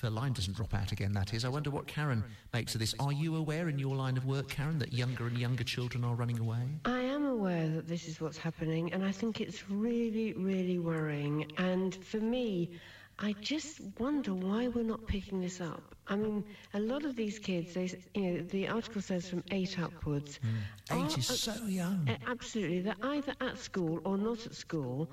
her line doesn't drop out again, that is. I wonder what Karen makes of this. Are you aware in your line of work, Karen, that younger and younger children are running away? I am aware that this is what's happening, and I think it's really, really worrying. And for me, I just wonder why we're not picking this up. I mean, a lot of these kids, the article says from 8 upwards. 8 is so young. Absolutely. They're either at school or not at school,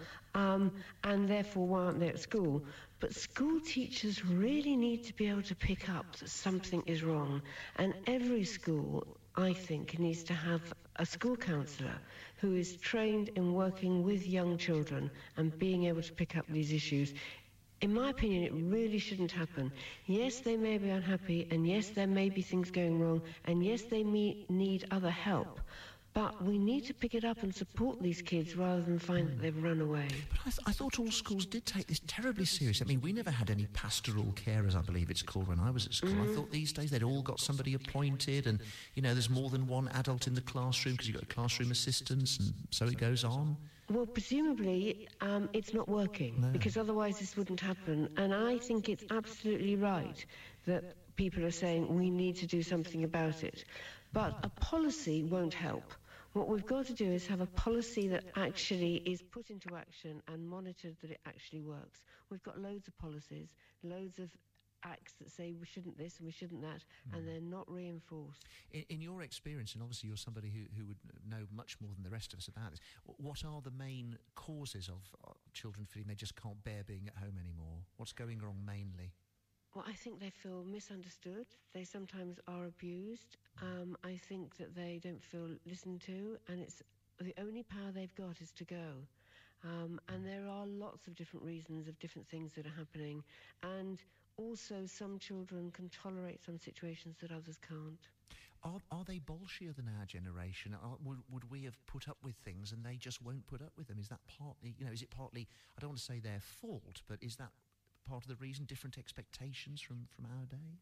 and therefore why aren't they at school? But school teachers really need to be able to pick up that something is wrong. And every school, I think, needs to have a school counsellor who is trained in working with young children and being able to pick up these issues. In my opinion, it really shouldn't happen. Yes, they may be unhappy, and yes, there may be things going wrong, and yes, they may need other help. But we need to pick it up and support these kids rather than find that they've run away. But I thought all schools did take this terribly serious. I mean, we never had any pastoral carers, I believe it's called, when I was at school. I thought these days they'd all got somebody appointed, and, there's more than one adult in the classroom because you've got classroom assistants, and so it goes on. Well, presumably, it's not working, because otherwise this wouldn't happen. And I think it's absolutely right that people are saying we need to do something about it. But a policy won't help. What we've got to do is have a policy that actually is put into action and monitored that it actually works. We've got loads of policies, loads of acts that say we shouldn't this and we shouldn't that, and they're not reinforced. In your experience, and obviously you're somebody who would know much more than the rest of us about this, what are the main causes of children feeling they just can't bear being at home anymore? What's going wrong mainly? Well, I think they feel misunderstood. They sometimes are abused. I think that they don't feel listened to, and it's the only power they've got is to go. And there are lots of different reasons of different things that are happening. And also some children can tolerate some situations that others can't. Are they bolshier than our generation? Would we have put up with things and they just won't put up with them? Is that partly, is it partly, I don't want to say their fault, but is that part of the reason, different expectations from our day?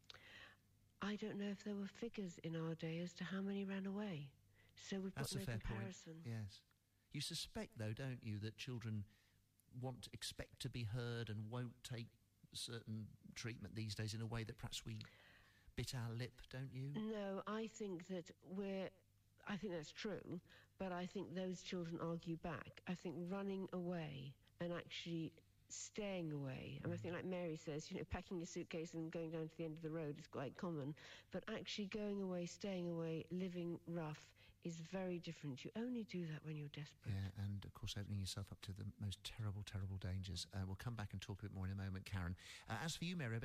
I don't know if there were figures in our day as to how many ran away. So we've got no comparison. Point. Yes. You suspect, though, don't you, that children expect to be heard and won't take certain treatment these days in a way that perhaps we bit our lip, don't you? No, I think that I think that's true, but I think those children argue back. I think running away and actually staying away, and I think, like Mary says, packing your suitcase and going down to the end of the road is quite common, but actually going away, staying away, living rough is very different. You only do that when you're desperate. Yeah, and of course opening yourself up to the most terrible, terrible dangers. We'll come back and talk a bit more in a moment, Karen. As for you, Mary,